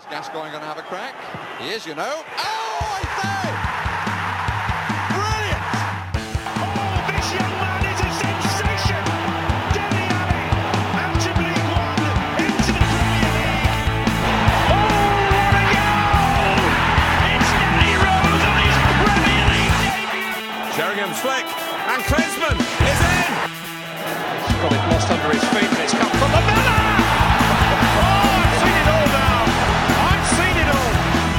Gascoigne going to have a crack? He is, you know. Oh, I say! Brilliant! Oh, this young man is a sensation! Dele Alli, out of League One, into the Premier League. Oh, what a goal! It's Danny Rose on his Premier League debut! Sheringham's flick, and Klinsmann is in! He's got it lost under his feet, and it's come from the Miller! Oh, I've seen it all now! I've seen it all!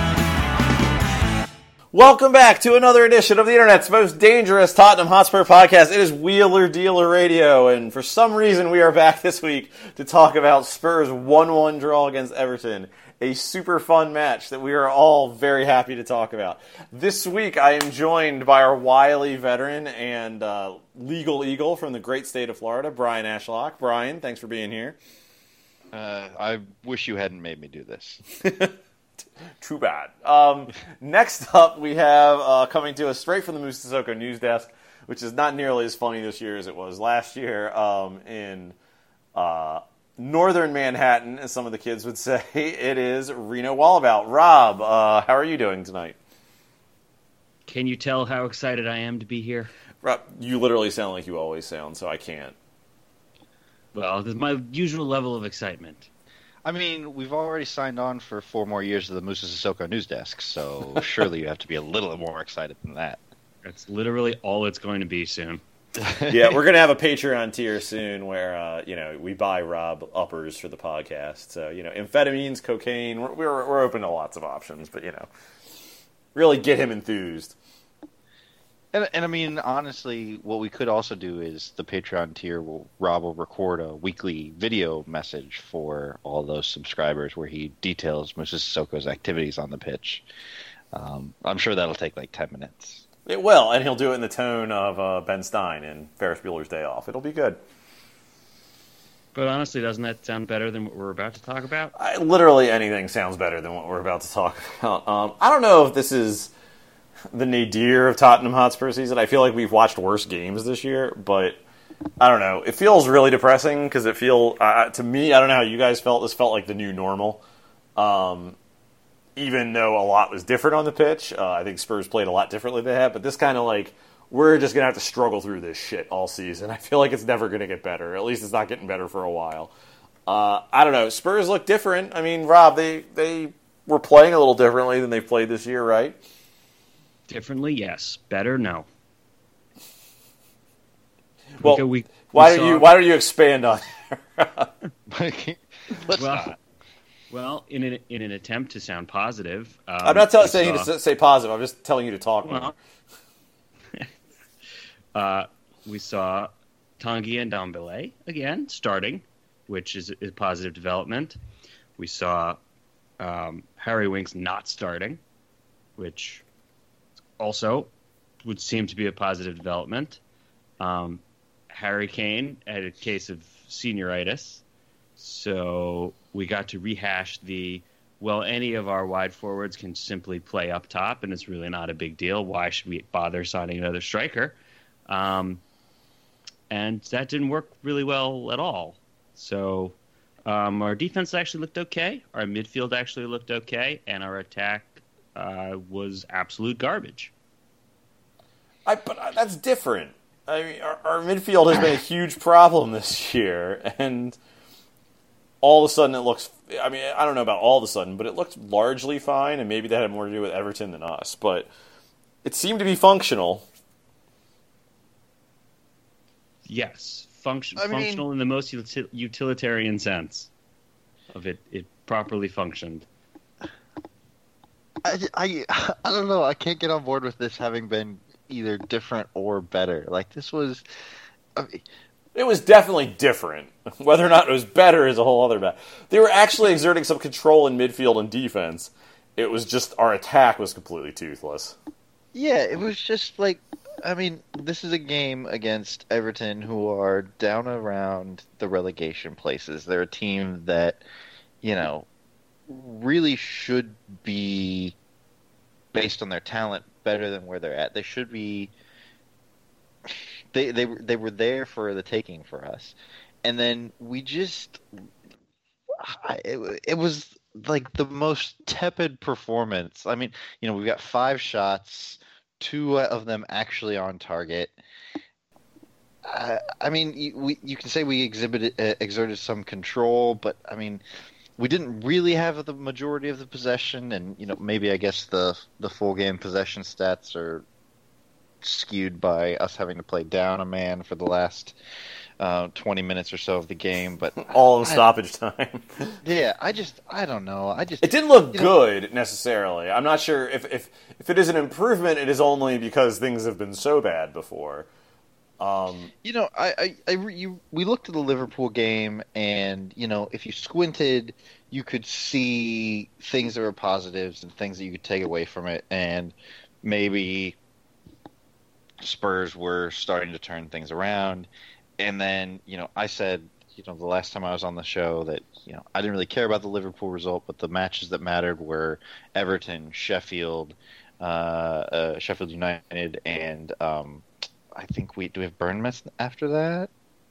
Welcome back to another edition of the internet's most dangerous Tottenham Hotspur podcast. It is Wheeler Dealer Radio, and for some reason we are back this week to talk about Spurs' 1-1 draw against Everton. A super fun match that we are all very happy to talk about. This week I am joined by our wily veteran and legal eagle from the great state of Florida, Brian Ashlock. Brian, thanks for being here. I wish you hadn't made me do this. Too bad. Next up, we have coming to us straight from the Moussa Sissoko news desk, which is not nearly as funny this year as it was last year, in northern Manhattan, as some of the kids would say. It is Reno Wallabout. Rob, how are you doing tonight? Can you tell how excited I am to be here? Rob, you literally sound like you always sound, so I can't. Well, this is my usual level of excitement. I mean, we've already signed on for 4 more years of the Moussa Sissoko news desk, so surely you have to be a little more excited than that. That's literally all it's going to be soon. Yeah, we're going to have a Patreon tier soon where, we buy Rob uppers for the podcast. So, amphetamines, cocaine, we're open to lots of options, but, really get him enthused. And I mean, honestly, what we could also do is the Patreon tier, Rob will record a weekly video message for all those subscribers where he details Moussa Sissoko's activities on the pitch. I'm sure that'll take like 10 minutes. It will, and he'll do it in the tone of Ben Stein in Ferris Bueller's Day Off. It'll be good. But honestly, doesn't that sound better than what we're about to talk about? Literally anything sounds better than what we're about to talk about. I don't know if this is the nadir of Tottenham Hotspur season. I feel like we've watched worse games this year, but I don't know. It feels really depressing because to me, I don't know how you guys felt. This felt like the new normal. Even though a lot was different on the pitch, I think Spurs played a lot differently than that, but this kind of like, we're just going to have to struggle through this shit all season. I feel like it's never going to get better. At least it's not getting better for a while. I don't know. Spurs look different. I mean, Rob, they were playing a little differently than they've played this year, right? Differently, yes. Better, no. Well, why don't you expand on that? Let's not. Well, in an attempt to sound positive, I'm not saying you to say positive. I'm just telling you to talk more. We saw Tanguy and Ndombele again starting, which is a positive development. We saw Harry Winks not starting, which also would seem to be a positive development. Harry Kane had a case of senioritis, so we got to rehash any of our wide forwards can simply play up top, and it's really not a big deal. Why should we bother signing another striker? And that didn't work really well at all. So our defense actually looked okay, our midfield actually looked okay, and our attack was absolute garbage. But that's different. I mean, our midfield has been a huge problem this year, and all of a sudden it looks... I mean, I don't know about all of a sudden, but it looked largely fine, and maybe that had more to do with Everton than us, but it seemed to be functional. Yes, functional in the most utilitarian sense of it. It properly functioned. I don't know. I can't get on board with this having been either different or better. Like, this was... It was definitely different. Whether or not it was better is a whole other matter. They were actually exerting some control in midfield and defense. It was just our attack was completely toothless. Yeah, it was just like... I mean, this is a game against Everton, who are down around the relegation places. They're a team that, really should be, based on their talent, better than where they're at. They should be... They were there for the taking for us. And then we just... It was like the most tepid performance. I mean, we've got 5 shots, 2 of them actually on target. I mean, you can say we exerted some control, but I mean, we didn't really have the majority of the possession, and maybe I guess the full game possession stats are skewed by us having to play down a man for the last 20 minutes or so of the game, but all in stoppage time. Yeah, I don't know. It didn't look good necessarily. I'm not sure if it is an improvement, it is only because things have been so bad before. We looked at the Liverpool game, and if you squinted, you could see things that were positives and things that you could take away from it, and maybe Spurs were starting to turn things around. And then, I said, the last time I was on the show that, I didn't really care about the Liverpool result, but the matches that mattered were Everton, Sheffield United, and I think do we have Bournemouth after that?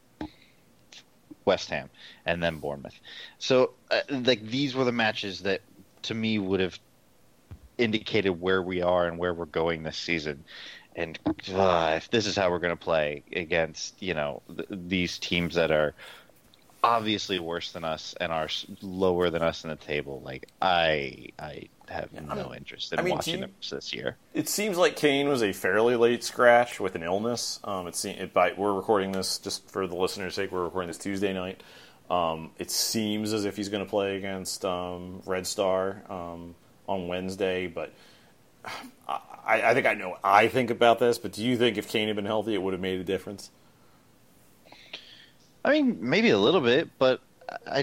West Ham, and then Bournemouth. So, these were the matches that, to me, would have indicated where we are and where we're going this season. And if this is how we're going to play against, these teams that are obviously worse than us and are lower than us in the table, I have no interest in watching them this year. It seems like Kane was a fairly late scratch with an illness. We're recording this, just for the listeners' sake, we're recording this Tuesday night. It seems as if he's going to play against Red Star on Wednesday, but I think I know what I think about this, but do you think if Kane had been healthy, it would have made a difference? I mean, maybe a little bit, but I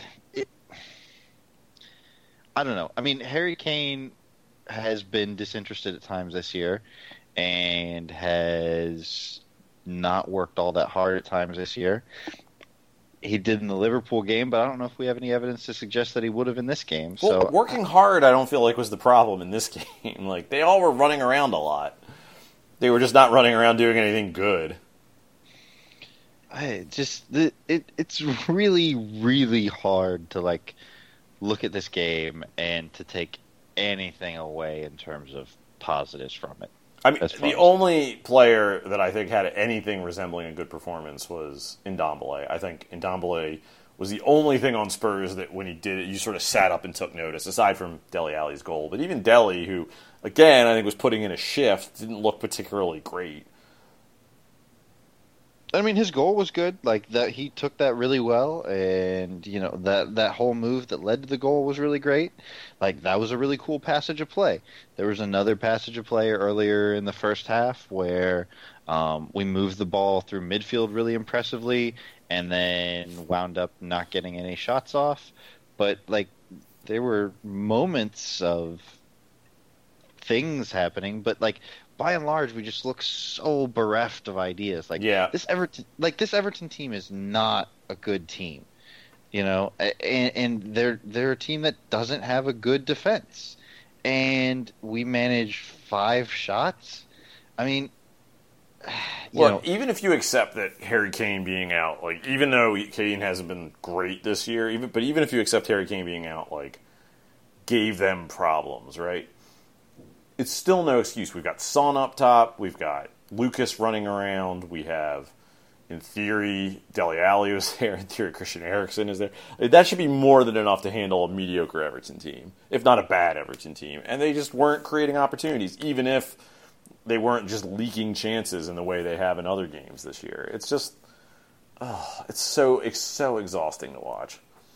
don't know. I mean, Harry Kane has been disinterested at times this year and has not worked all that hard at times this year. He did in the Liverpool game, but I don't know if we have any evidence to suggest that he would have in this game. Well, so working hard, I don't feel like was the problem in this game. They all were running around a lot. They were just not running around doing anything good. It's really, really hard to look at this game and to take anything away in terms of positives from it. I mean, the only player that I think had anything resembling a good performance was Ndombele. I think Ndombele was the only thing on Spurs that when he did it, you sort of sat up and took notice, aside from Dele Alli's goal. But even Dele, who, again, I think was putting in a shift, didn't look particularly great. I mean, his goal was good. That he took that really well, and that whole move that led to the goal was really great. That was a really cool passage of play. There was another passage of play earlier in the first half where we moved the ball through midfield really impressively, and then wound up not getting any shots off. But there were moments of things happening, but by and large, we just look so bereft of ideas. This Everton team is not a good team, and they're a team that doesn't have a good defense, and we managed 5 shots. I mean, even if you accept that Harry Kane being out, even though Kane hasn't been great this year, even if you accept Harry Kane being out, gave them problems, right? It's still no excuse. We've got Son up top. We've got Lucas running around. We have, in theory, Dele Alli was there. In theory, Christian Eriksen is there. That should be more than enough to handle a mediocre Everton team, if not a bad Everton team. And they just weren't creating opportunities, even if they weren't just leaking chances in the way they have in other games this year. It's just, it's so exhausting to watch.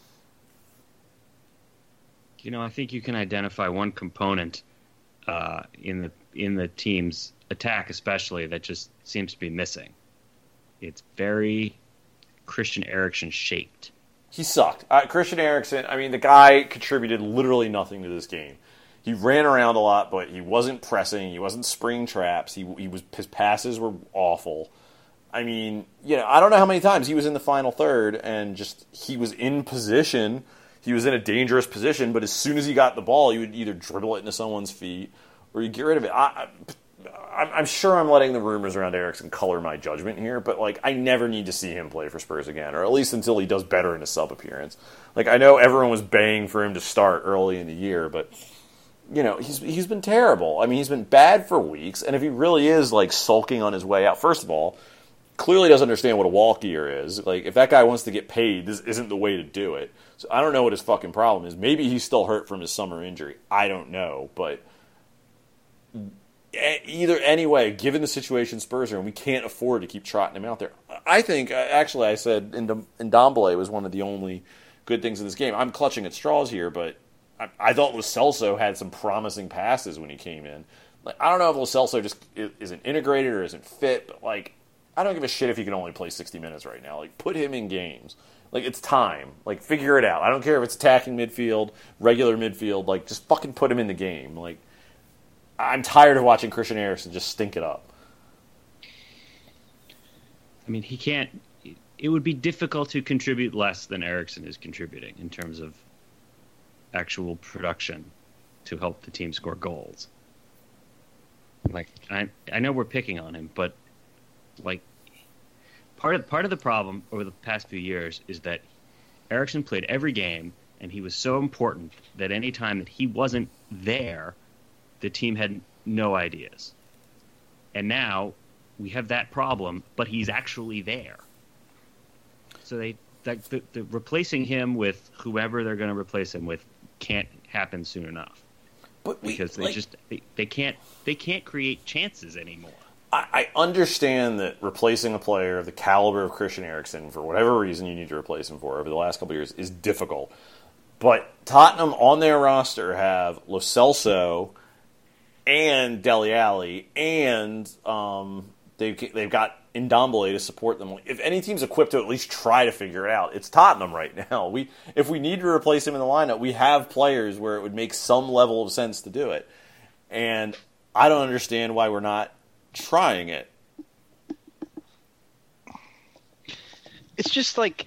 I think you can identify one component in the team's attack, especially, that just seems to be missing. It's very Christian Eriksen shaped. He sucked. Christian Eriksen, I mean, the guy contributed literally nothing to this game. He ran around a lot, but he wasn't pressing. He wasn't springing traps. His passes were awful. I mean, I don't know how many times he was in the final third and he was in position. He was in a dangerous position, but as soon as he got the ball, he would either dribble it into someone's feet or you get rid of it. I'm sure I'm letting the rumors around Eriksen color my judgment here, but like I never need to see him play for Spurs again, or at least until he does better in a sub appearance. Like I know everyone was baying for him to start early in the year, but he's been terrible. I mean, he's been bad for weeks, and if he really is like sulking on his way out, first of all, clearly doesn't understand what a walk year is. Like if that guy wants to get paid, this isn't the way to do it. So I don't know what his fucking problem is. Maybe he's still hurt from his summer injury. I don't know, but anyway, given the situation Spurs are in, we can't afford to keep trotting him out there. I think, actually, I said Ndombele was one of the only good things in this game. I'm clutching at straws here, but I thought Lo Celso had some promising passes when he came in. Like, I don't know if Lo Celso just isn't integrated or isn't fit, but like, I don't give a shit if he can only play 60 minutes right now. Like, put him in games. Like, it's time. Like, figure it out. I don't care if it's attacking midfield, regular midfield. Like, just fucking put him in the game. Like, I'm tired of watching Christian Eriksen just stink it up. I mean, he can't. It would be difficult to contribute less than Eriksen is contributing in terms of actual production to help the team score goals. Like, I know we're picking on him, but like part of the problem over the past few years is that Eriksen played every game, and he was so important that any time that he wasn't there, the team had no ideas. And now we have that problem, but he's actually there. So the replacing him with whoever they're going to replace him with can't happen soon enough. Because they can't create chances anymore. I understand that replacing a player of the caliber of Christian Eriksen, for whatever reason you need to replace him for over the last couple of years, is difficult. But Tottenham on their roster have Lo Celso and Dele Alli, and they've got Ndombele to support them. If any team's equipped to at least try to figure it out, it's Tottenham right now. If we need to replace him in the lineup, we have players where it would make some level of sense to do it. And I don't understand why we're not trying it. It's just like,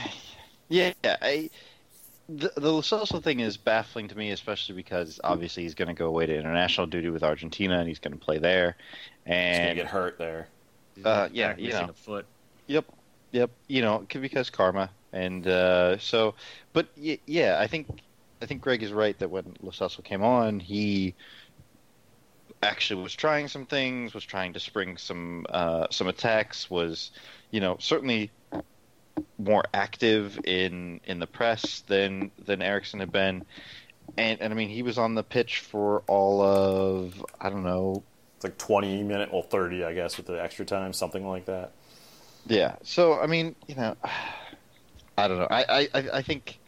the Lo Celso thing is baffling to me, especially because obviously he's going to go away to international duty with Argentina, and he's going to play there. And he's going to get hurt there. Missing a foot. Yep. Because karma, and but yeah, I think Greg is right that when Lo Celso came on, he actually was trying some things, was trying to spring some attacks, was certainly more active in the press than Eriksen had been, and I mean he was on the pitch for all of, I don't know, it's like 20 minutes, well 30 I guess with the extra time, something like that. Yeah. So I mean, I don't know. I think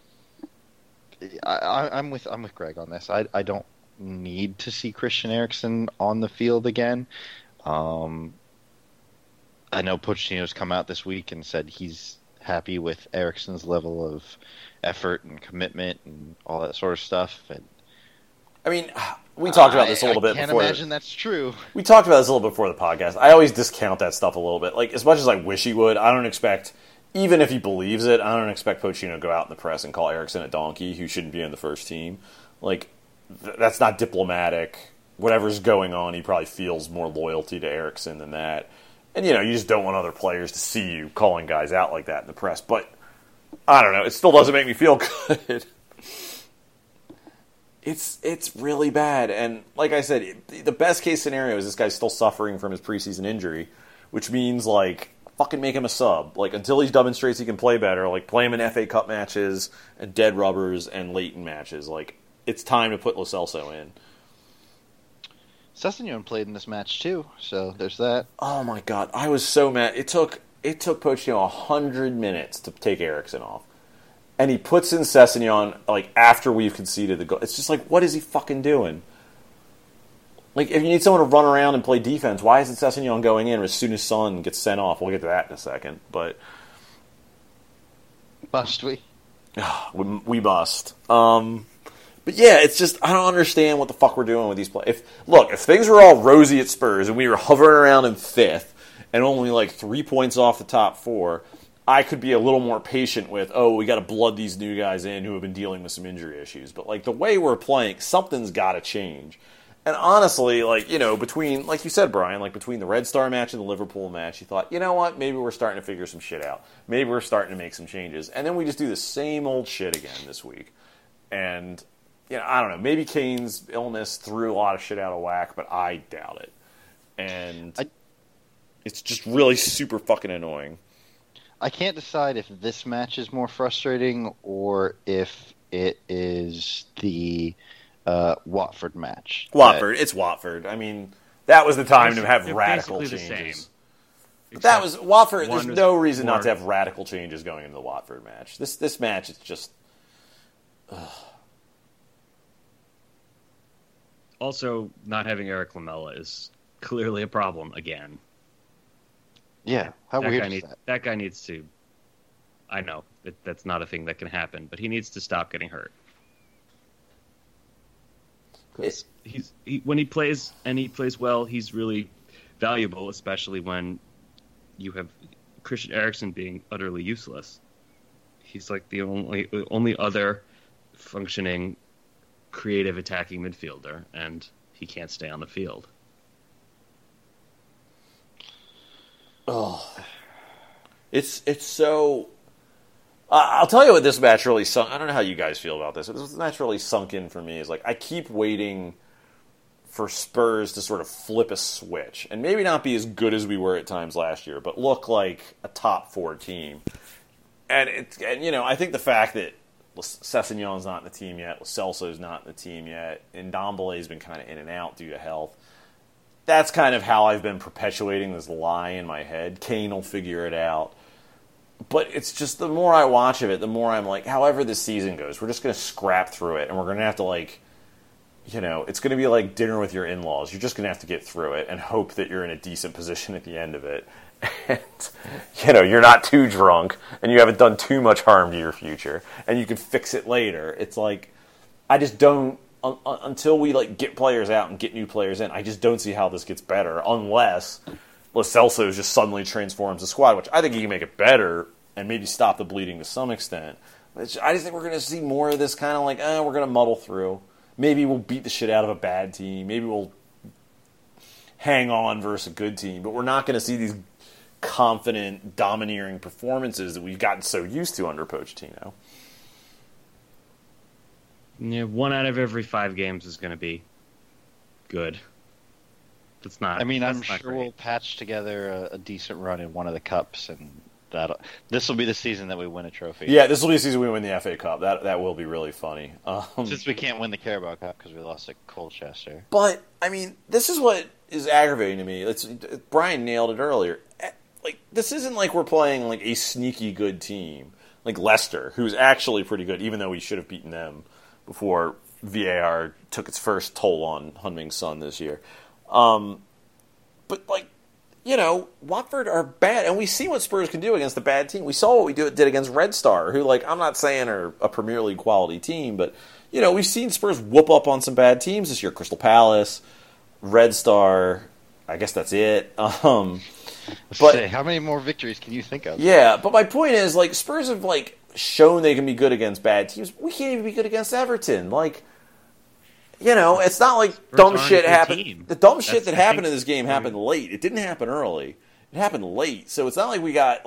I'm with Greg on this. I don't need to see Christian Eriksen on the field again. I know Pochettino's come out this week and said he's happy with Eriksen's level of effort and commitment and all that sort of stuff. And I mean, we talked about this a little bit before. I can't imagine that's true. We talked about this a little bit before the podcast. I always discount that stuff a little bit. Like, as much as I wish he would, I don't expect, even if he believes it, I don't expect Pochettino to go out in the press and call Eriksen a donkey who shouldn't be in the first team. Like, that's not diplomatic. Whatever's going on, he probably feels more loyalty to Eriksen than that. And, you just don't want other players to see you calling guys out like that in the press. But, I don't know, it still doesn't make me feel good. It's really bad. And, like I said, the best case scenario is this guy's still suffering from his preseason injury, which means, like, fucking make him a sub. Like, until he demonstrates he can play better, like, play him in FA Cup matches and dead rubbers and Leighton matches. Like, it's time to put Lo Celso in. Sessegnon played in this match too, so there's that. Oh my god, I was so mad. It took Pochettino 100 minutes to take Eriksen off, and he puts in Sessegnon like after we've conceded the goal. It's just like, what is he fucking doing? Like, if you need someone to run around and play defense, why isn't Sessegnon going in as soon as Son gets sent off? We'll get to that in a second, but must we? We must. But yeah, it's just, I don't understand what the fuck we're doing with these players. If things were all rosy at Spurs and we were hovering around in fifth and only like 3 points off the top four, I could be a little more patient with, we got to blood these new guys in who have been dealing with some injury issues. But like the way we're playing, something's got to change. And honestly, between, like you said, Brian, between the Red Star match and the Liverpool match, you thought, you know what, maybe we're starting to figure some shit out. Maybe we're starting to make some changes. And then we just do the same old shit again this week. And, I don't know, maybe Kane's illness threw a lot of shit out of whack, but I doubt it. And it's just really super fucking annoying. I can't decide if this match is more frustrating or if it is the Watford match. It's Watford. I mean, that was the time to have radical changes. But that was Watford. There's no reason not to have radical changes going into the Watford match. This match is just. Also, not having Eric Lamela is clearly a problem again. Yeah, how weird is that? That guy needs to. I know that's not a thing that can happen, but he needs to stop getting hurt. Because when he plays and he plays well, he's really valuable, especially when you have Christian Eriksen being utterly useless. He's like the only other functioning, creative attacking midfielder, and he can't stay on the field. Oh, it's so. I'll tell you what this match really sunk. I don't know how you guys feel about this. This match really sunk in for me. Is I keep waiting for Spurs to sort of flip a switch and maybe not be as good as we were at times last year, but look like a top 4 team. And I think the fact that Sessegnon's not in the team yet, Lo Celso's not in the team yet, and Ndombele's been kind of in and out due to health. That's kind of how I've been perpetuating this lie in my head. Kane will figure it out. But it's just the more I watch of it, the more I'm like, however this season goes, we're just going to scrap through it, and we're going to have to it's going to be like dinner with your in-laws. You're just going to have to get through it and hope that you're in a decent position at the end of it. And, you're not too drunk, and you haven't done too much harm to your future, and you can fix it later. It's like, I just don't, until we get players out and get new players in, I just don't see how this gets better unless Lo Celso just suddenly transforms the squad, which I think he can make it better and maybe stop the bleeding to some extent. I just think we're going to see more of this kind of we're going to muddle through. Maybe we'll beat the shit out of a bad team. Maybe we'll hang on versus a good team. But we're not going to see these confident, domineering performances that we've gotten so used to under Pochettino. Yeah, 1 out of every 5 games is going to be good. That's not. I mean, I'm sure great. We'll patch together a decent run in one of the cups, and this will be the season that we win a trophy. Yeah, this will be the season we win the FA Cup. That will be really funny. Since we can't win the Carabao Cup because we lost to Colchester. But I mean, this is what is aggravating to me. Brian nailed it earlier. This isn't like we're playing a sneaky good team like Leicester, who's actually pretty good, even though we should have beaten them before VAR took its first toll on Heung-min Son this year. But Watford are bad, and we see what Spurs can do against a bad team. We saw what we did against Red Star, who, I'm not saying are a Premier League quality team, but, we've seen Spurs whoop up on some bad teams this year. Crystal Palace, Red Star, I guess that's it. But how many more victories can you think of? Yeah, but my point is, Spurs have, shown they can be good against bad teams. We can't even be good against Everton. It's not like dumb shit happened. The dumb shit that happened in this game happened late. It didn't happen early. It happened late. So it's not like we got,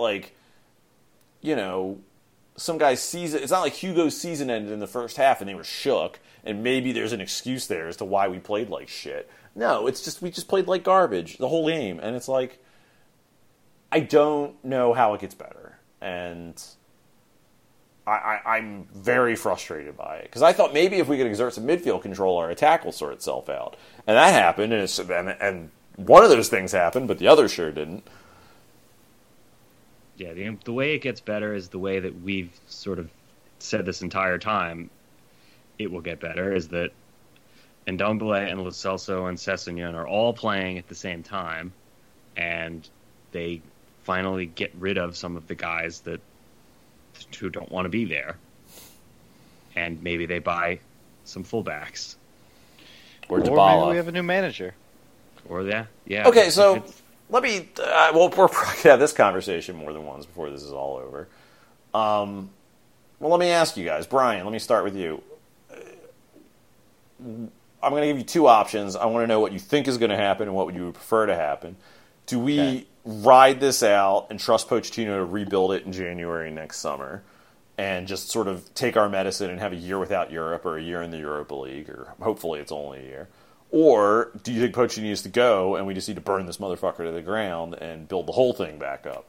some guy's season. It's not like Hugo's season ended in the first half and they were shook, and maybe there's an excuse there as to why we played like shit. No, it's just we just played like garbage the whole game. And it's I don't know how it gets better. And I'm very frustrated by it because I thought maybe if we could exert some midfield control, our attack will sort itself out, and that happened. And one of those things happened, but the other sure didn't. Yeah, the way it gets better is the way that we've sort of said this entire time. It will get better is that Ndombele and Lo Celso and Sessegnon are all playing at the same time, and they finally get rid of some of the guys who don't want to be there, and maybe they buy some fullbacks, or maybe we have a new manager, or yeah. Okay, so let me. We're probably gonna have this conversation more than once before this is all over. Well, let me ask you guys, Brian. Let me start with you. I'm going to give you two options. I want to know what you think is going to happen and what you would prefer to happen. Do we ride this out and trust Pochettino to rebuild it in January next summer and just sort of take our medicine and have a year without Europe or a year in the Europa League, or hopefully it's only a year? Or do you think Pochettino needs to go and we just need to burn this motherfucker to the ground and build the whole thing back up?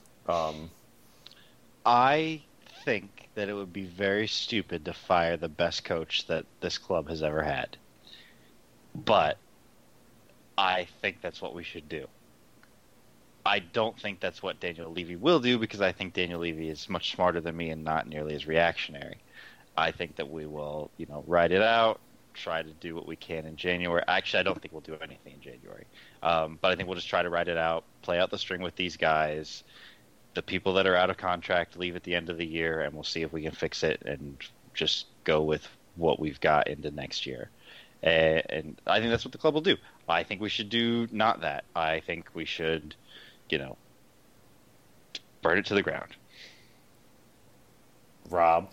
I think that it would be very stupid to fire the best coach that this club has ever had. But I think that's what we should do. I don't think that's what Daniel Levy will do, because I think Daniel Levy is much smarter than me and not nearly as reactionary. I think that we will, ride it out, try to do what we can in January. Actually, I don't think we'll do anything in January. But I think we'll just try to ride it out, play out the string with these guys. The people that are out of contract leave at the end of the year, and we'll see if we can fix it and just go with what we've got into next year. And I think that's what the club will do. I think we should do not that. I think we should, burn it to the ground. Rob?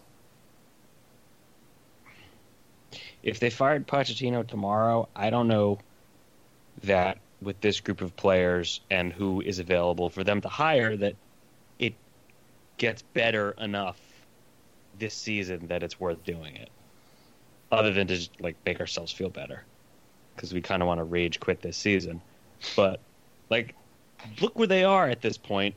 If they fired Pochettino tomorrow, I don't know that with this group of players and who is available for them to hire, that it gets better enough this season that it's worth doing it. Other than to just, make ourselves feel better, because we kind of want to rage quit this season. But look where they are at this point.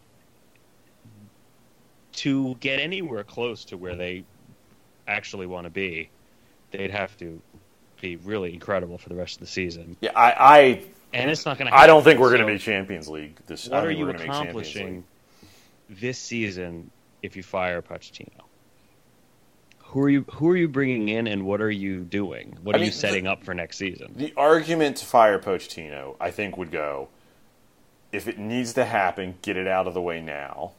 To get anywhere close to where they actually want to be, they'd have to be really incredible for the rest of the season. Yeah, I and it's not going to happen. I don't think we're going to make Champions League this. What are you accomplishing this season if you fire Pochettino? Who are you bringing in, and what are you doing? What are you setting up for next season? The argument to fire Pochettino, I think, would go, if it needs to happen, get it out of the way now.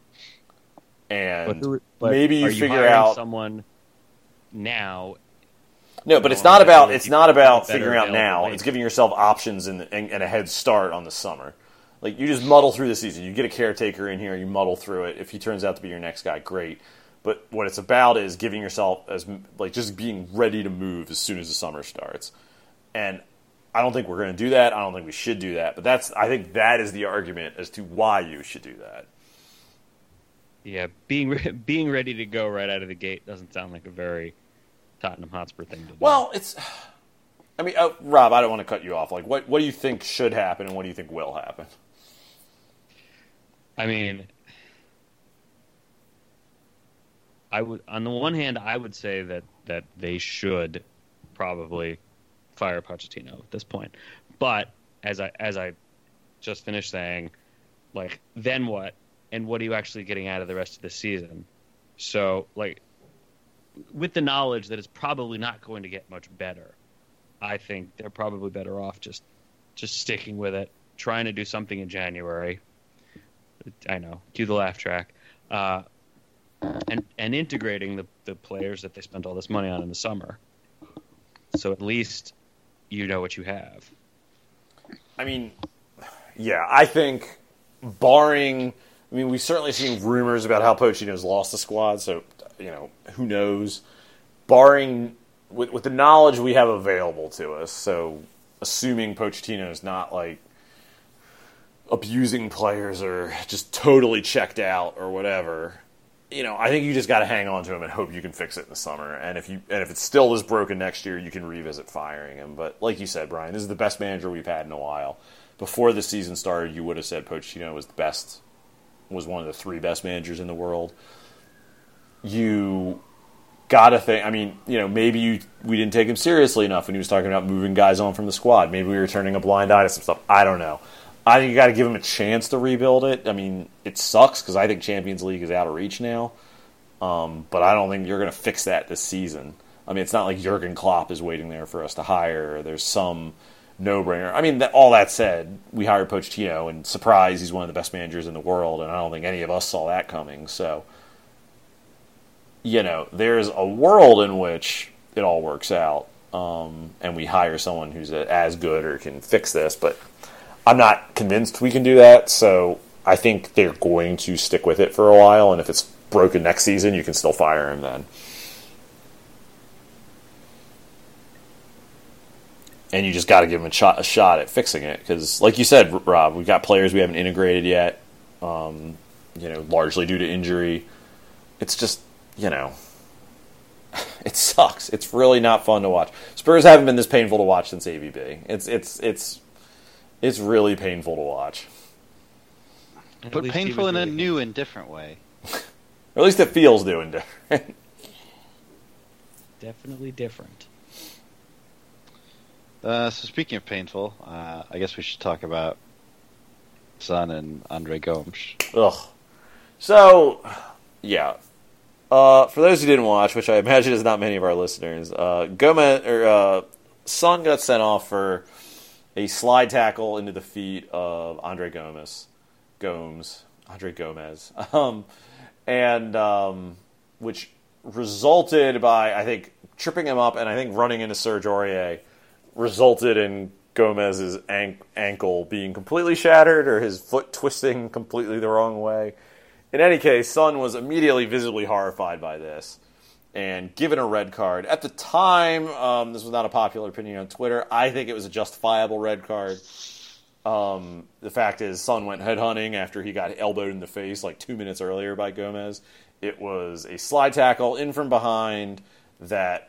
And maybe you figure out someone now. No, but it's not about figuring out now. It's giving yourself options and a head start on the summer. You just muddle through the season. You get a caretaker in here, you muddle through it. If he turns out to be your next guy, great. But what it's about is giving yourself just being ready to move as soon as the summer starts. And I don't think we're going to do that. I don't think we should do that. But I think that is the argument as to why you should do that. Yeah, being ready to go right out of the gate doesn't sound like a very Tottenham Hotspur thing to do. Well, Rob, I don't want to cut you off. What do you think should happen, and what do you think will happen? I mean, I would, on the one hand, I would say that they should probably fire Pochettino at this point. But as I just finished saying, then what? And what are you actually getting out of the rest of the season? So, with the knowledge that it's probably not going to get much better, I think they're probably better off just sticking with it, trying to do something in January. I know, cue the laugh track. And integrating the players that they spent all this money on in the summer. So at least you know what you have. I mean, yeah, I think barring... we've certainly seen rumors about how Pochettino's lost the squad, so, who knows? Barring... With the knowledge we have available to us, so assuming Pochettino's not, abusing players or just totally checked out or whatever... I think you just got to hang on to him and hope you can fix it in the summer. And if it's still this broken next year, you can revisit firing him. But like you said, Brian, this is the best manager we've had in a while. Before the season started, you would have said Pochettino was one of the 3 best managers in the world. You got to think. Maybe we didn't take him seriously enough when he was talking about moving guys on from the squad. Maybe we were turning a blind eye to some stuff. I don't know. I think you got to give him a chance to rebuild it. It sucks because I think Champions League is out of reach now. But I don't think you're going to fix that this season. It's not like Jurgen Klopp is waiting there for us to hire. Or there's some no-brainer. All that said, we hired Pochettino, and surprise, he's one of the best managers in the world, and I don't think any of us saw that coming. So, there's a world in which it all works out, and we hire someone who's as good or can fix this, but I'm not convinced we can do that, so I think they're going to stick with it for a while, and if it's broken next season, you can still fire him then. and you just got to give them a shot at fixing it. Because, like you said, Rob, we've got players we haven't integrated yet, largely due to injury. It's just, it sucks. It's really not fun to watch. Spurs haven't been this painful to watch since AVB. It's really painful to watch. But painful in a new and different way. Or at least it feels new and different. Definitely different. So speaking of painful, I guess we should talk about Son and Andre Gomes. Ugh. So, yeah. For those who didn't watch, which I imagine is not many of our listeners, Son got sent off for a slide tackle into the feet of Andre Gomes, which resulted by, I think, tripping him up and I think running into Serge Aurier, resulted in Gomez's ankle being completely shattered or his foot twisting completely the wrong way. In any case, Son was immediately visibly horrified by this and given a red card. At the time, this was not a popular opinion on Twitter. I think it was a justifiable red card. The fact is, Son went headhunting after he got elbowed in the face like 2 minutes earlier by Gomez. It was a slide tackle in from behind that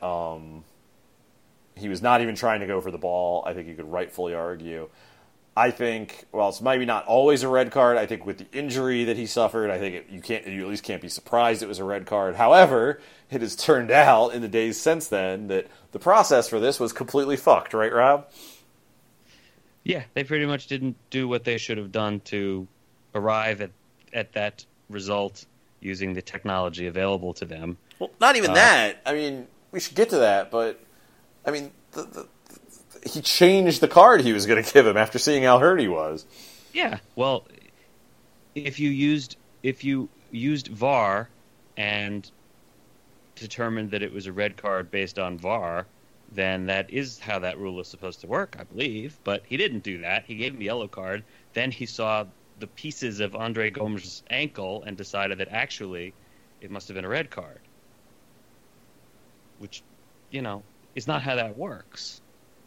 he was not even trying to go for the ball. I think you could rightfully argue. I think, well, it's maybe not always a red card. I think with the injury that he suffered, I think you at least can't be surprised it was a red card. However, it has turned out in the days since then that the process for this was completely fucked, right, Rob? Yeah, they pretty much didn't do what they should have done to arrive at that result using the technology available to them. Well, not even that. I mean, we should get to that, but I mean, he changed the card he was going to give him after seeing how hurt he was. Yeah, well, if you used VAR and determined that it was a red card based on VAR, then that is how that rule is supposed to work, I believe. But he didn't do that. He gave him the yellow card. Then he saw the pieces of Andre Gomes' ankle and decided that actually it must have been a red card. Which, is not how that works.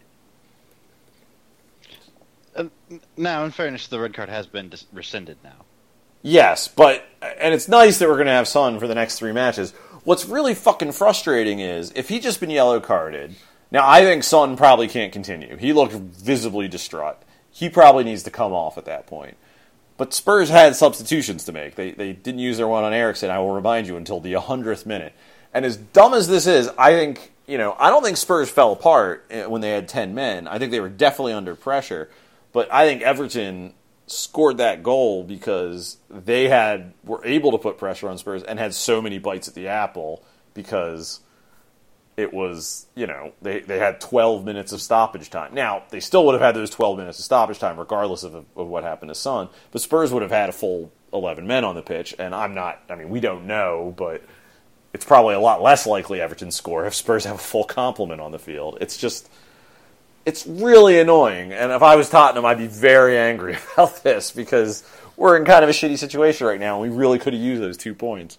Now, in fairness, the red card has been rescinded now. Yes, and it's nice that we're going to have Son for the next 3 matches. What's really fucking frustrating is, if he'd just been yellow carded, now I think Son probably can't continue. He looked visibly distraught. He probably needs to come off at that point. But Spurs had substitutions to make. They didn't use their one on Eriksson, I will remind you, until the 100th minute. And as dumb as this is, I think, I don't think Spurs fell apart when they had 10 men. I think they were definitely under pressure. But I think Everton scored that goal because they were able to put pressure on Spurs and had so many bites at the apple because it was, they had 12 minutes of stoppage time. Now, they still would have had those 12 minutes of stoppage time regardless of what happened to Son, but Spurs would have had a full 11 men on the pitch, and we don't know, but it's probably a lot less likely Everton score if Spurs have a full complement on the field. It's really annoying, and if I was Tottenham, I'd be very angry about this because we're in kind of a shitty situation right now, and we really could have used those 2 points.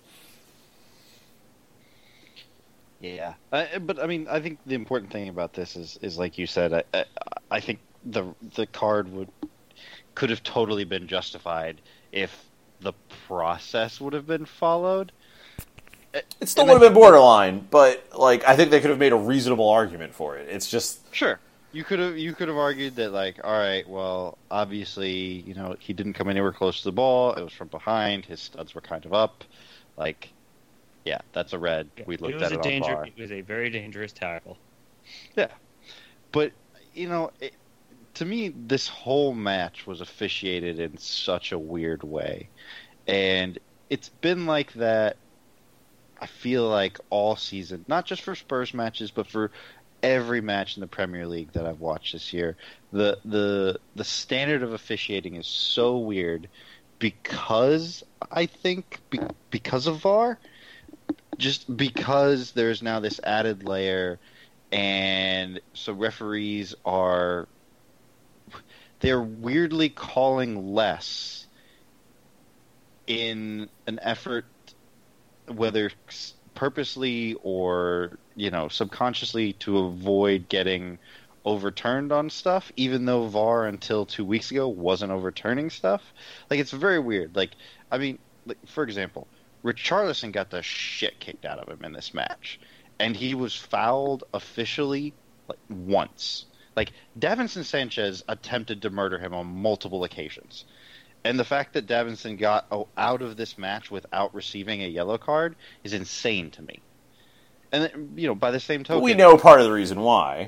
Yeah, but I mean, I think the important thing about this is like you said. I think the card could have totally been justified if the process would have been followed. It still would have been borderline, but I think they could have made a reasonable argument for it. It's just sure. You could have argued that, all right, well, obviously, he didn't come anywhere close to the ball. It was from behind. His studs were kind of up. Yeah, that's a red. We looked at it on VAR. It was a very dangerous tackle. Yeah. But, to me, this whole match was officiated in such a weird way. And it's been like that, I feel like, all season. Not just for Spurs matches, but for every match in the Premier League that I've watched this year. The standard of officiating is so weird because, I think, because of VAR. Just because there's now this added layer, and so referees they're weirdly calling less in an effort, whether purposely or subconsciously, to avoid getting overturned on stuff, even though VAR until 2 weeks ago wasn't overturning stuff. Like, it's very weird. Like, I mean, like, for example, Richarlison got the shit kicked out of him in this match, and he was fouled officially like once. Like, Davinson Sanchez attempted to murder him on multiple occasions. And the fact that Davinson got out of this match without receiving a yellow card is insane to me. And, you know, by the same token... We know part of the reason why.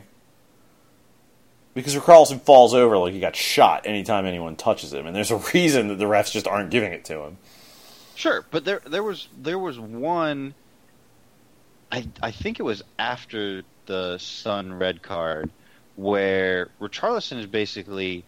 Because Carlson falls over like he got shot anytime anyone touches him. And there's a reason that the refs just aren't giving it to him. Sure, but there was one... I think it was after the Son red card where Richarlison is basically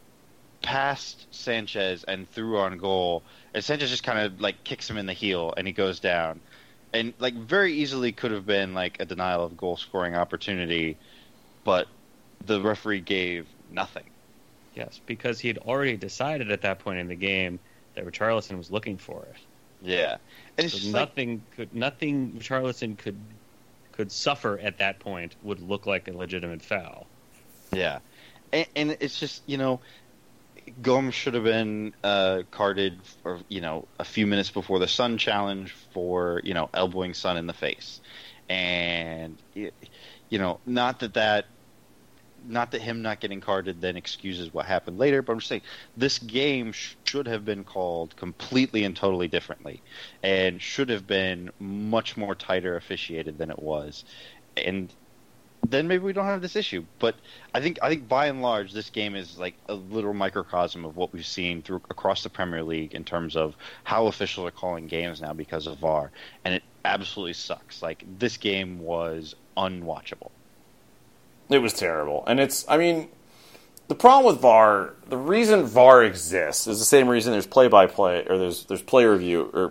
past Sanchez and through on goal, and Sanchez just kind of like kicks him in the heel and he goes down, and like very easily could have been like a denial of goal scoring opportunity, but the referee gave nothing. Yes, because he had already decided at that point in the game that Richarlison was looking for it. Yeah, and it's So just nothing Richarlison could suffer at that point would look like a legitimate foul. yeah, and it's just, you know, Gomes should have been carded for, you know, a few minutes before the Son challenge for, you know, elbowing Son in the face, and you know, not that him not getting carded then excuses what happened later, but I'm just saying this game should have been called completely and totally differently, and should have been much more tighter officiated than it was, and then maybe we don't have this issue. But I think by and large this game is like a little microcosm of what we've seen across the Premier League in terms of how officials are calling games now because of VAR, and it absolutely sucks. Like, this game was unwatchable. It was terrible. And I mean, the problem with VAR, the reason VAR exists is the same reason there's play-by-play, or there's play review, or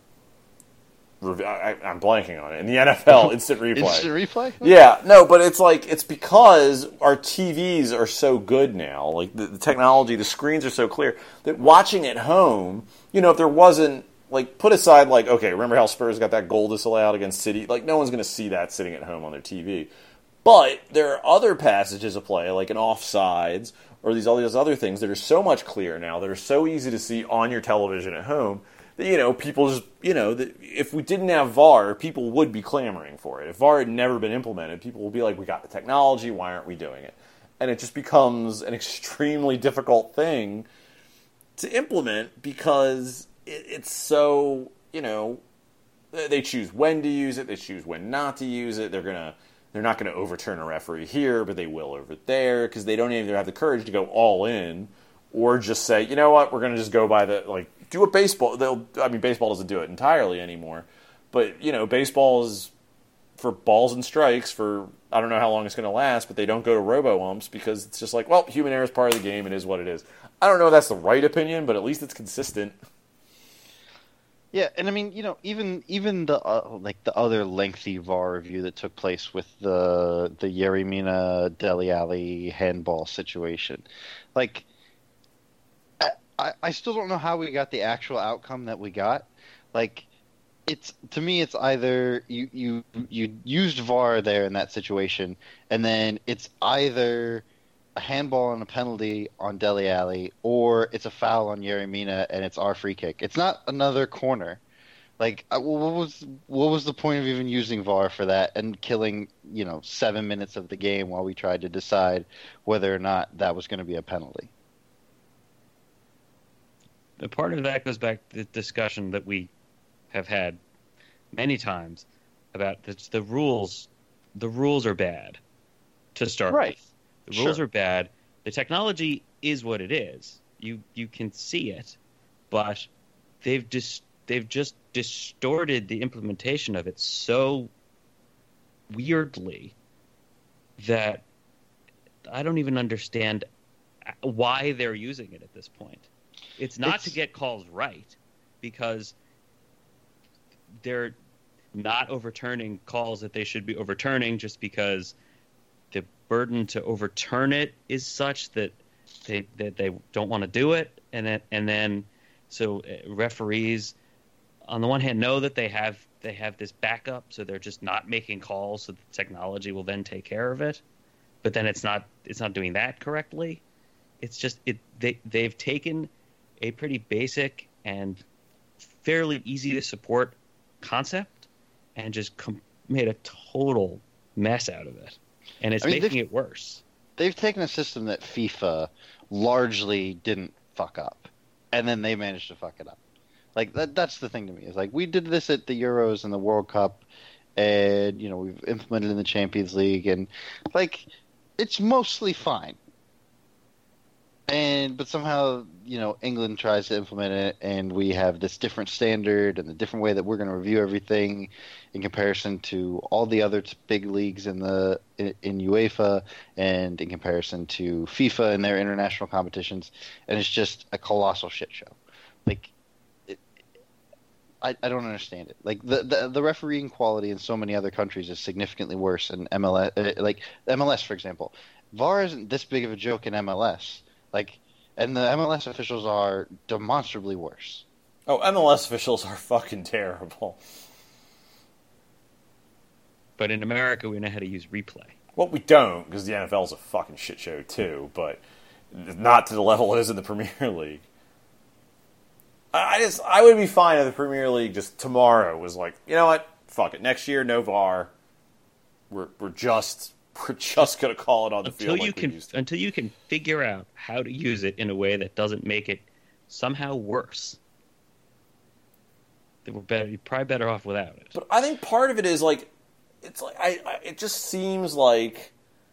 I'm blanking on it. In the NFL, instant replay. Instant replay? Yeah, no, but it's because our TVs are so good now. Like, the technology, the screens are so clear that watching at home, you know, if there wasn't, like, put aside, like, okay, remember how Spurs got that goal disallowed against City? Like, no one's going to see that sitting at home on their TV. But there are other passages of play, like an offsides, or all these other things that are so much clearer now, that are so easy to see on your television at home, that, you know, people just, you know, that if we didn't have VAR, people would be clamoring for it. If VAR had never been implemented, people would be like, we got the technology, why aren't we doing it? And it just becomes an extremely difficult thing to implement because it's so, you know, they choose when to use it, they choose when not to use it, they're not going to overturn a referee here, but they will over there, because they don't either have the courage to go all in, or just say, you know what, we're going to just go by do what baseball, baseball doesn't do it entirely anymore, but, you know, baseball is for balls and strikes for, I don't know how long it's going to last, but they don't go to robo-umps, because it's just like, well, human error is part of the game, it is what it is. I don't know if that's the right opinion, but at least it's consistent. Yeah, and I mean, you know, even the the other lengthy VAR review that took place with the Yerry Mina Dele Alli handball situation, like, I still don't know how we got the actual outcome that we got. Like, to me it's either you used VAR there in that situation, and then it's either a handball and a penalty on Dele Alli, or it's a foul on Yerry Mina and it's our free kick. It's not another corner. Like, what was the point of even using VAR for that and killing, you know, 7 minutes of the game while we tried to decide whether or not that was going to be a penalty? The part of that goes back to the discussion that we have had many times about the rules. The rules are bad to start Right. with. The rules are bad. The technology is what it is. You can see it, but they've just distorted the implementation of it so weirdly that I don't even understand why they're using it at this point. It's not to get calls right, because they're not overturning calls that they should be overturning just because the burden to overturn it is such that they don't want to do it, and then referees on the one hand know that they have this backup, so they're just not making calls, so the technology will then take care of it. but then it's not doing that correctly. It's just they've taken a pretty basic and fairly easy to support concept and just made a total mess out of it, and it's making it worse. They've taken a system that FIFA largely didn't fuck up, and then they managed to fuck it up. Like that's the thing to me. Is like we did this at the Euros and the World Cup, and we've implemented it in the Champions League, and like it's mostly fine. But somehow, England tries to implement it, and we have this different standard and the different way that we're going to review everything in comparison to all the other big leagues in UEFA and in comparison to FIFA and their international competitions, and it's just a colossal shit show. Like, I don't understand it. Like the refereeing quality in so many other countries is significantly worse in MLS. Like MLS, for example, VAR isn't this big of a joke in MLS. And the MLS officials are demonstrably worse. Oh, MLS officials are fucking terrible. But in America, we know how to use replay. Well, we don't, because the NFL is a fucking shit show too, but not to the level it is in the Premier League. I would be fine if the Premier League just tomorrow was like, you know what, fuck it, next year no VAR. We're just gonna call it on the field until you can figure out how to use it in a way that doesn't make it somehow worse. You're probably better off without it. But I think part of it is like, it's like it just seems like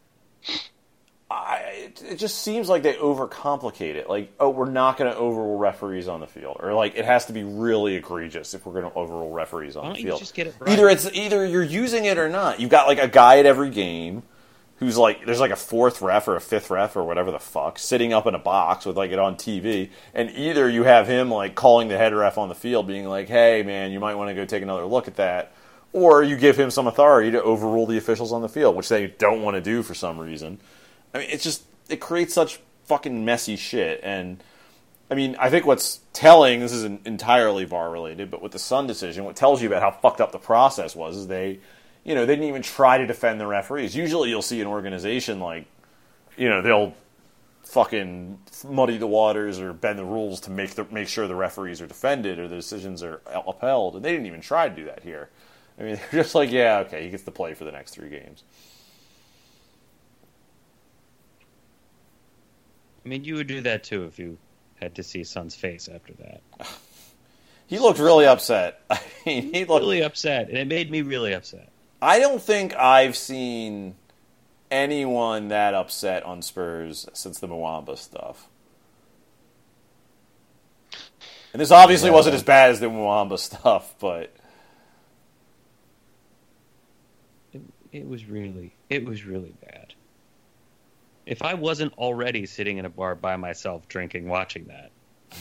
it just seems like they overcomplicate it. Like, oh, we're not going to overrule referees on the field, or like it has to be really egregious if we're going to overrule referees on the field. Why don't you just get it right? Either you're using it or not. You've got like a guy at every game who's like, there's like a fourth ref or a fifth ref or whatever the fuck sitting up in a box with like it on TV, and either you have him like calling the head ref on the field, being like, hey man, you might want to go take another look at that, or you give him some authority to overrule the officials on the field, which they don't want to do for some reason. I mean, it creates such fucking messy shit. And I mean, I think what's telling, this isn't entirely VAR related, but with the Sun decision, what tells you about how fucked up the process was is they didn't even try to defend the referees. Usually you'll see an organization like, they'll fucking muddy the waters or bend the rules to make sure the referees are defended or the decisions are upheld, and they didn't even try to do that here. I mean, they're just like, yeah, okay, he gets to play for the next 3 games. I mean, you would do that too if you had to see Son's face after that. He looked really upset. I mean, he looked really upset, and it made me really upset. I don't think I've seen anyone that upset on Spurs since the Mwamba stuff. And this obviously wasn't as bad as the Mwamba stuff, but it was really bad. If I wasn't already sitting in a bar by myself drinking, watching that,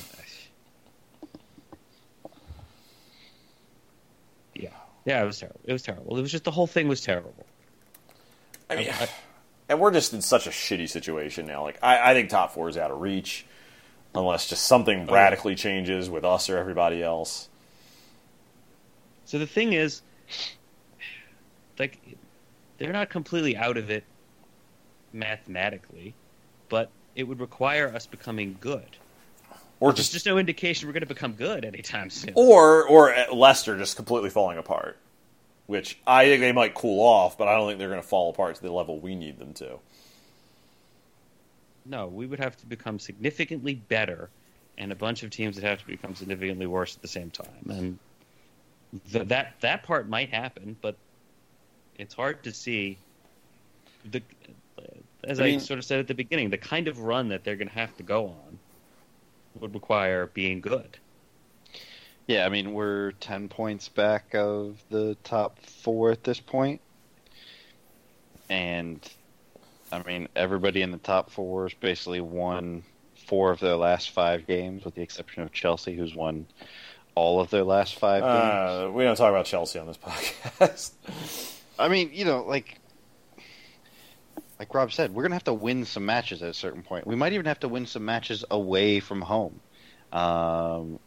yeah, it was terrible. It was terrible. It was just, the whole thing was terrible. I mean, and we're just in such a shitty situation now. Like, I think top 4 is out of reach, unless just something radically changes with us or everybody else. So the thing is, like, they're not completely out of it mathematically, but it would require us becoming good. Or There's just no indication we're going to become good anytime soon. Or Leicester just completely falling apart, which I think they might cool off, but I don't think they're going to fall apart to the level we need them to. No, we would have to become significantly better, and a bunch of teams would have to become significantly worse at the same time. And that part might happen, but it's hard to see. As I sort of said at the beginning, the kind of run that they're going to have to go on would require being good. Yeah, I mean, we're 10 points back of the top 4 at this point. And, I mean, everybody in the top 4 has basically won 4 of their last 5 games, with the exception of Chelsea, who's won all of their last 5 games. We don't talk about Chelsea on this podcast. I mean, like Rob said, we're going to have to win some matches at a certain point. We might even have to win some matches away from home. And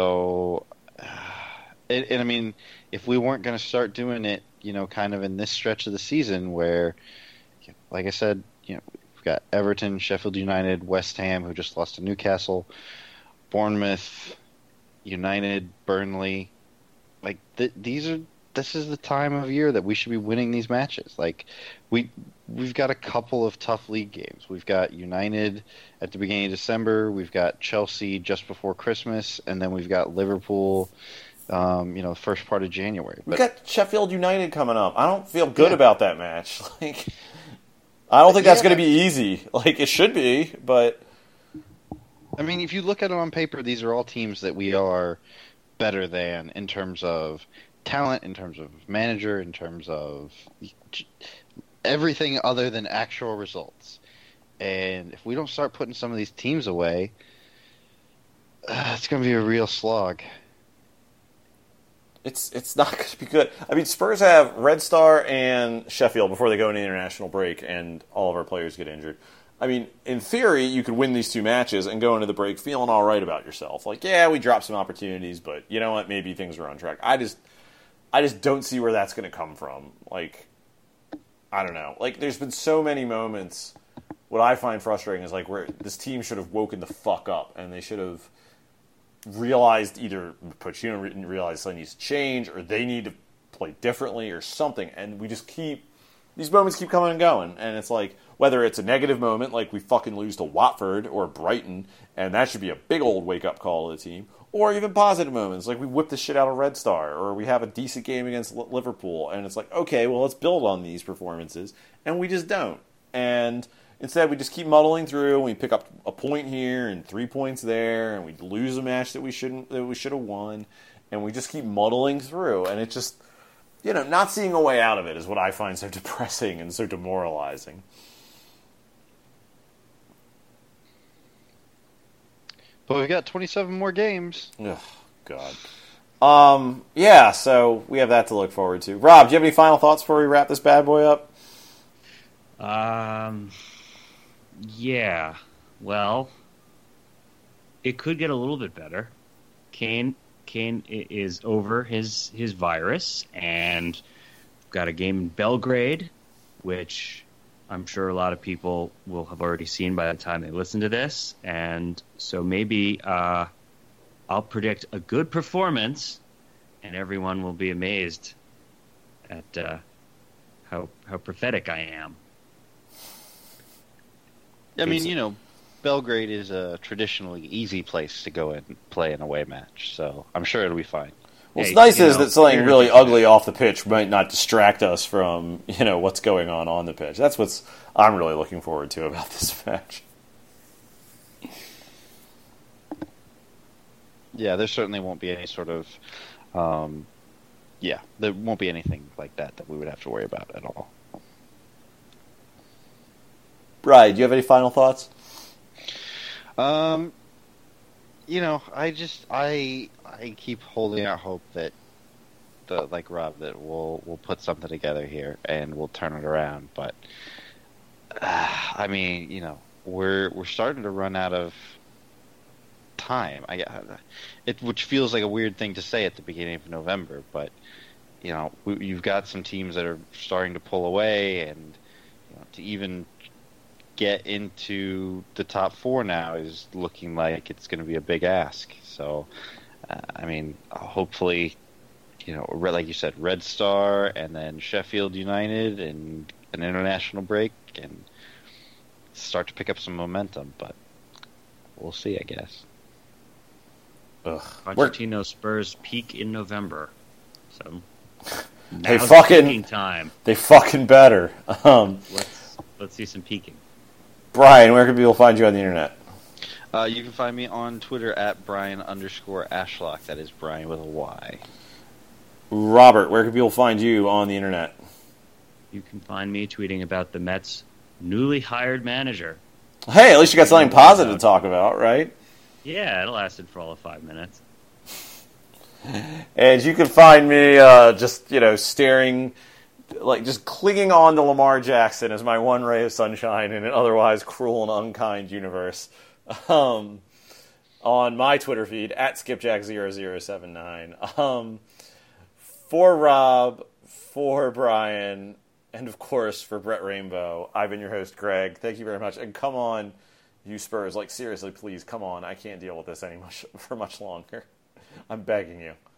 I mean, if we weren't going to start doing it, kind of in this stretch of the season where, like I said, we've got Everton, Sheffield United, West Ham, who just lost to Newcastle, Bournemouth, United, Burnley. Like this is the time of year that we should be winning these matches. Like we've got a couple of tough league games. We've got United at the beginning of December. We've got Chelsea just before Christmas, and then we've got Liverpool. First part of January. We got Sheffield United coming up. I don't feel good about that match. Like, I don't think that's going to be easy. Like, it should be, but I mean, if you look at it on paper, these are all teams that we are better than in terms of talent, in terms of manager, in terms of everything other than actual results. And if we don't start putting some of these teams away, it's going to be a real slog. It's not going to be good. I mean, Spurs have Red Star and Sheffield before they go into the international break, and all of our players get injured. I mean, in theory, you could win these two matches and go into the break feeling all right about yourself. Like, yeah, we dropped some opportunities, but you know what? Maybe things are on track. I just don't see where that's going to come from. Like, I don't know. Like, there's been so many moments. What I find frustrating is, like, where this team should have woken the fuck up, and they should have realized either Pochettino didn't realize something needs to change, or they need to play differently, or something. And we just these moments keep coming and going. And it's like, whether it's a negative moment, like we fucking lose to Watford or Brighton, and that should be a big old wake-up call to the team, or even positive moments, like we whip the shit out of Red Star, or we have a decent game against Liverpool, and it's like, okay, well, let's build on these performances, and we just don't. And instead, we just keep muddling through, and we pick up a point here and 3 points there, and we lose a match that we should have won, and we just keep muddling through. And it just, not seeing a way out of it is what I find so depressing and so demoralizing. But we've got 27 more games. Ugh, God. Yeah, so we have that to look forward to. Rob, do you have any final thoughts before we wrap this bad boy up? Yeah. Well, it could get a little bit better. Kane is over his virus, and got a game in Belgrade, which I'm sure a lot of people will have already seen by the time they listen to this. And so maybe I'll predict a good performance, and everyone will be amazed at how prophetic I am. I mean, Belgrade is a traditionally easy place to go and play an away match, so I'm sure it'll be fine. Well, what's nice is that something really ugly off the pitch might not distract us from, what's going on the pitch. That's what I'm really looking forward to about this match. Yeah, there certainly won't be any sort of, there won't be anything like that we would have to worry about at all. Brian, do you have any final thoughts? I keep holding out hope that like Rob, that we'll put something together here and we'll turn it around. But I mean, we're starting to run out of time. Which feels like a weird thing to say at the beginning of November, but you've got some teams that are starting to pull away, and to even get into the top four now is looking like it's going to be a big ask. So, I mean, hopefully, like you said, Red Star and then Sheffield United and an international break and start to pick up some momentum, but we'll see, I guess. Pochettino Spurs peak in November. So, peaking time. They fucking better. Let's see some peaking. Brian, where can people find you on the internet? You can find me on Twitter at Brian_Ashlock. That is Brian with a Y. Robert, where can people find you on the internet? You can find me tweeting about the Mets' newly hired manager. Hey, at least you got something positive to talk about, right? Yeah, it lasted for all of 5 minutes. And you can find me just staring, like just clinging on to Lamar Jackson as my one ray of sunshine in an otherwise cruel and unkind universe. On my Twitter feed at skipjack0079. For Rob, for Brian, And, of course, for Brett Rainbow, I've been your host, Greg. Thank you very much. And come on, you Spurs. Like, seriously, please, come on. I can't deal with this for much longer. I'm begging you.